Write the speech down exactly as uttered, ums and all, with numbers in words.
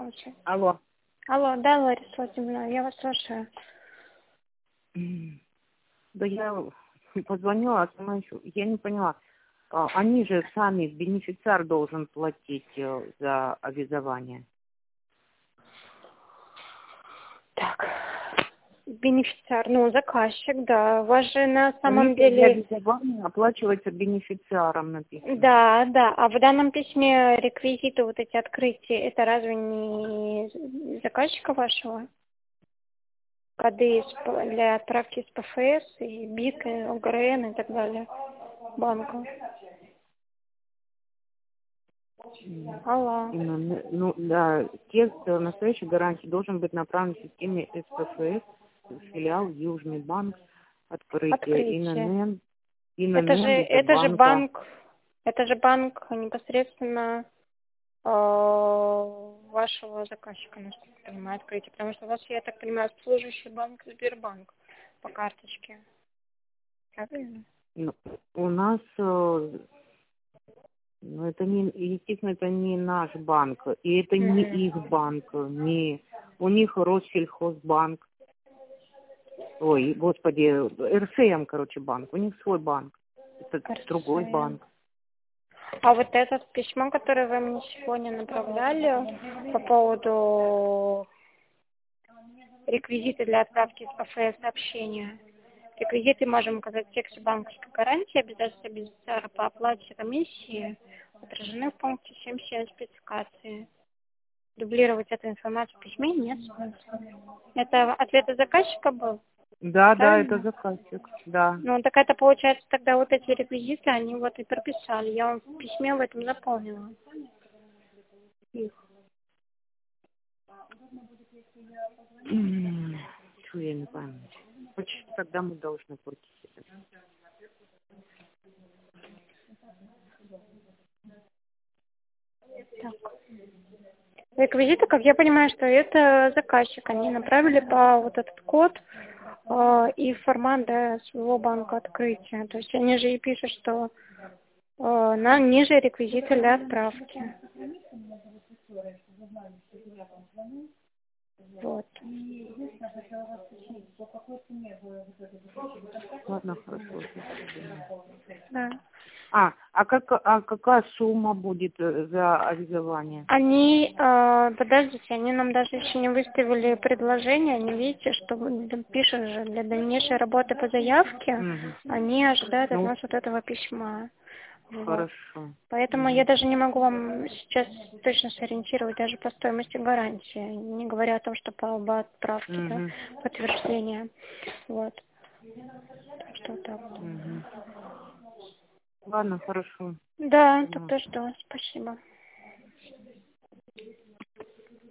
слушаю. Алло. Алло, да, Лариса Владимировна, я вас слушаю. Да я позвонила, а сама еще, я не поняла. А, Они же сами, бенефициар должен платить э, за авизование. Так, бенефициар, ну, заказчик, да. У вас же на самом Комиссия для деле... авизования оплачивается бенефициаром, написано. Да, да. А в данном письме реквизиты вот эти открытия, это разве не заказчика вашего? Коды из П- для отправки из ПФС и БИК, и ОГРН и так далее банка. М, Алло. именно, ну да, текст э, настоящей гарантии должен быть направлен в системе СПФС, филиал Южный банк, открытие Открытие. ИНН, Это же, ИНН это же банка. банк, это же банк непосредственно э, вашего заказчика, насколько я понимаю, открытие. Потому что у вас, я так понимаю, обслуживающий банк Сбербанк по карточке. Правильно? Ну, у нас, э, ну, это не, естественно, это не наш банк, и это не Мгм. их банк, не, у них Россельхозбанк, ой, господи, РСМ, короче, банк, у них свой банк, это другой РСМ. банк. А вот это письмо, которое вы мне сегодня направляли по поводу реквизиты для отправки из ПФС сообщения. Реквизиты можем указать в тексте банковской гарантии, обязательства бенефициара по оплате комиссии отражены в пункте семь семь спецификации. Дублировать эту информацию в письме нет смысла. Это ответ от заказчика был, Да, да, это правильно? заказчик, да. Ну, так это получается тогда вот эти реквизиты, они вот и прописали. Я вам в письме в этом заполнила. Их. Чего я не пойму. Почему тогда мы должны платить это? Так. Реквизиты, как я понимаю, что это заказчик. Они направили по вот этот код э, и формат да, своего банка открытия. То есть они же и пишут, что э, на ниже реквизиты для отправки. Вот. Ладно, хорошо. Спасибо. Да. А, а, как, а какая сумма будет э, за авизование? Они, э, подождите, они нам даже еще не выставили предложение. Они, видите, что там пишут же для дальнейшей работы по заявке, Мгм. они ожидают от Ну, нас вот этого письма. Вот. хорошо. Поэтому я Мгм. даже не могу вам сейчас точно сориентировать даже по стоимости гарантии, не говоря о том, что по об отправке, да, Мгм. подтверждения. Вот. Так что вот так вот. Мгм. Ладно, хорошо. Да, Поняла. тогда что, спасибо.